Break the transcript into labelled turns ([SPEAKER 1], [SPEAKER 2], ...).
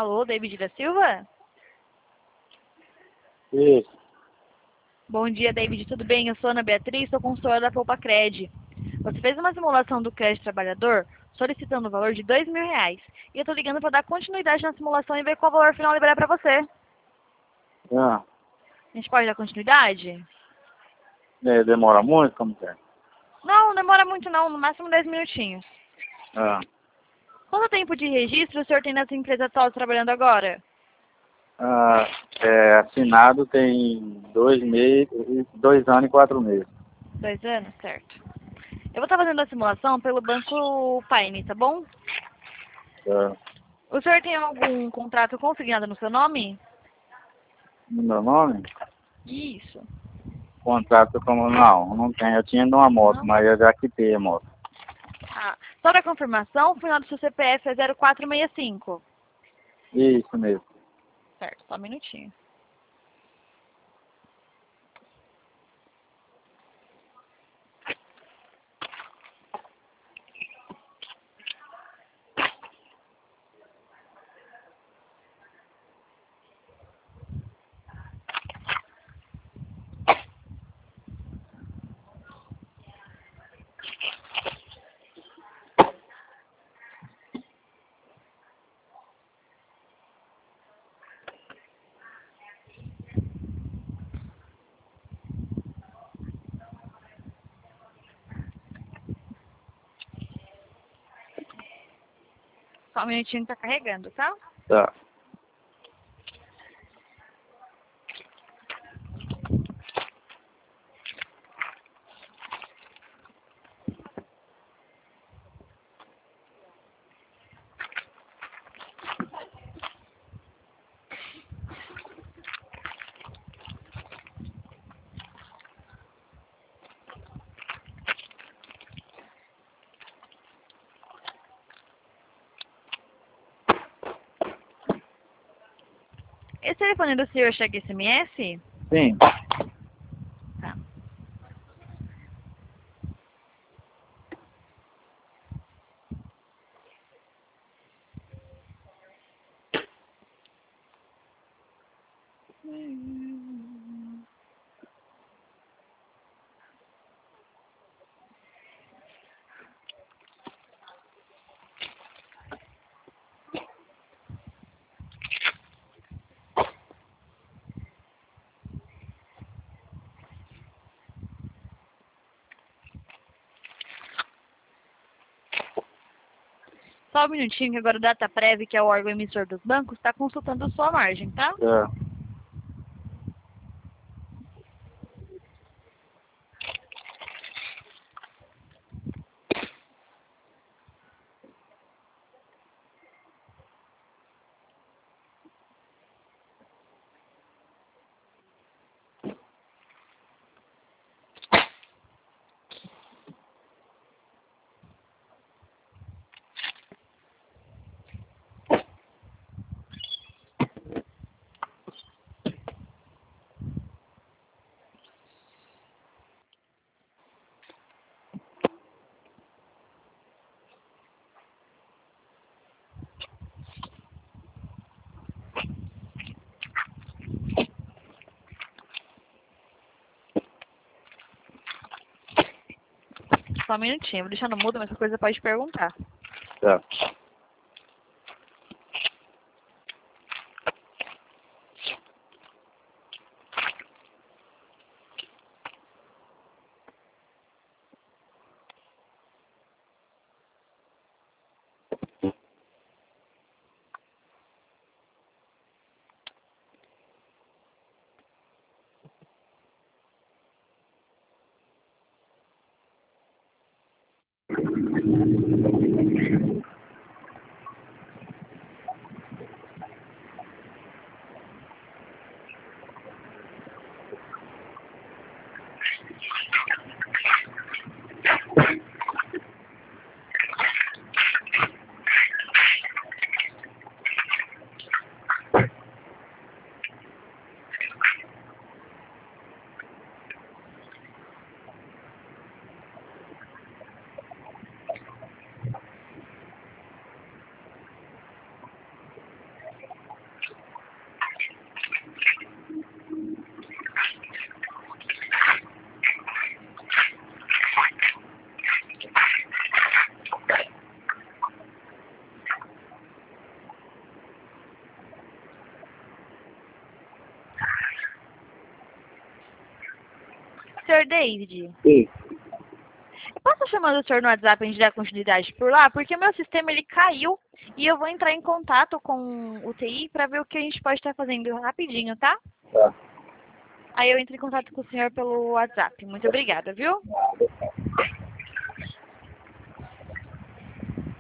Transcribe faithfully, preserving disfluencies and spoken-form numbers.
[SPEAKER 1] Alô, David da Silva?
[SPEAKER 2] Isso.
[SPEAKER 1] Bom dia, David. Tudo bem? Eu sou Ana Beatriz, sou consultora da Poupacred. Você fez uma simulação do crédito trabalhador solicitando o valor de dois mil reais. E eu tô ligando para dar continuidade na simulação e ver qual valor final liberar para você.
[SPEAKER 2] Ah,
[SPEAKER 1] A gente pode dar continuidade?
[SPEAKER 2] é, demora muito? Como que é?
[SPEAKER 1] Não, não demora muito não, no máximo dez minutinhos.
[SPEAKER 2] Ah,
[SPEAKER 1] Quanto tempo de registro o senhor tem nessa empresa atual trabalhando agora?
[SPEAKER 2] ah, é, assinado tem dois meses, dois anos e quatro meses.
[SPEAKER 1] Dois anos, certo. Eu vou estar fazendo a simulação pelo Banco Paine, tá bom?
[SPEAKER 2] Tá.
[SPEAKER 1] O senhor tem algum contrato consignado no seu nome?
[SPEAKER 2] No meu nome?
[SPEAKER 1] Isso.
[SPEAKER 2] Contrato como não, não tem. Eu tinha de uma moto,
[SPEAKER 1] Não?
[SPEAKER 2] mas eu já quitei a moto.
[SPEAKER 1] Ah, só para confirmação, o final do seu C P F é zero quatro seis cinco.
[SPEAKER 2] Isso mesmo.
[SPEAKER 1] Certo, só um minutinho. Só um minutinho que tá carregando, tá?
[SPEAKER 2] Tá.
[SPEAKER 1] Esse telefone do senhor chega S M S?
[SPEAKER 2] Sim.
[SPEAKER 1] Tá. Só um minutinho que agora o Dataprev, que é o órgão emissor dos bancos, está consultando sua margem, tá?
[SPEAKER 2] Tá.
[SPEAKER 1] Só um minutinho, vou deixar no mudo, mas qualquer coisa pode perguntar.
[SPEAKER 2] Tá.
[SPEAKER 1] senhor David?
[SPEAKER 3] Sim.
[SPEAKER 1] Eu posso chamar o senhor no WhatsApp pra gente dar continuidade por lá? Porque o meu sistema ele caiu e eu vou entrar em contato com o T I para ver o que a gente pode estar fazendo rapidinho, tá?
[SPEAKER 3] Tá.
[SPEAKER 1] Aí eu entro em contato com o senhor pelo WhatsApp. Muito obrigada, viu?
[SPEAKER 3] Nada.